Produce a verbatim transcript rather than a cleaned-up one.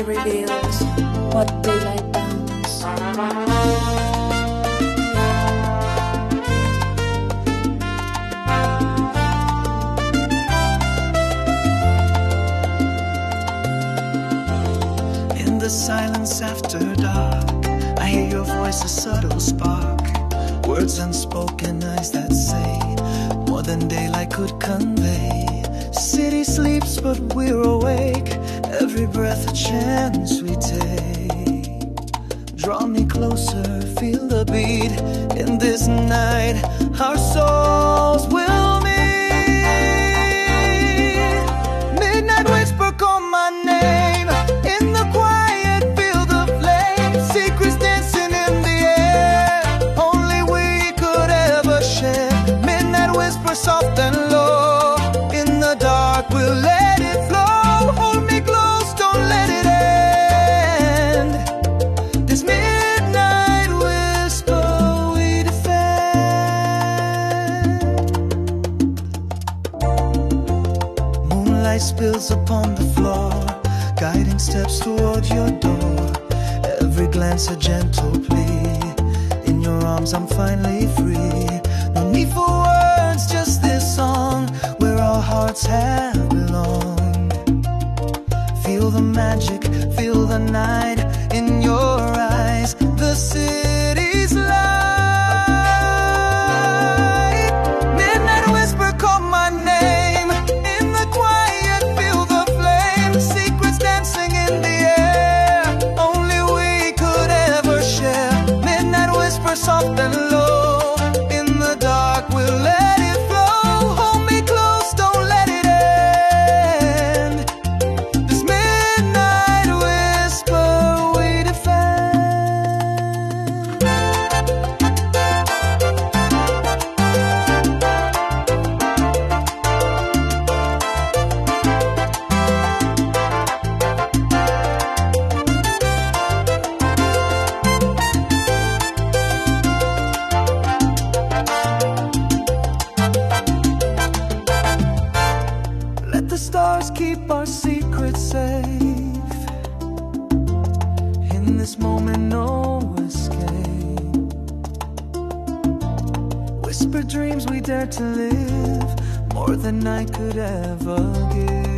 sky reveals what daylight bounds. In the silence after dark, I hear your voice, a subtle spark. Words unspoken, eyes that say more than daylight could convey. City sleeps but we're awake, every breath a chance we take. Draw me closer, feel the beat. In this night our souls will meet. Midnight whisper, call my name. In the quiet feel the flame. Secrets dancing in the air, only we could ever share. Midnight whisper, soft and low. In the dark we'll let it flow. Hold me close, don't let it end. This midnight whisper we defend. Moonlight spills upon the floor, guiding steps toward your door. Every glance a gentle plea. In your arms I'm finally free. No need for words, just this song where our hearts have belonged. Feel the magic, feel the night in your eyes. The city's light. Midnight whisper, call my name. In the quiet feel the flame. Secrets dancing in the air, only we could ever share. Midnight whisper, soft and low. In the dark we'll let it flow. Hold me close, don't let it end. This midnight whisper we defend. Let the stars keep our secrets safe. In this moment, no escape. Whisper dreams we dare to live, more than night could ever give.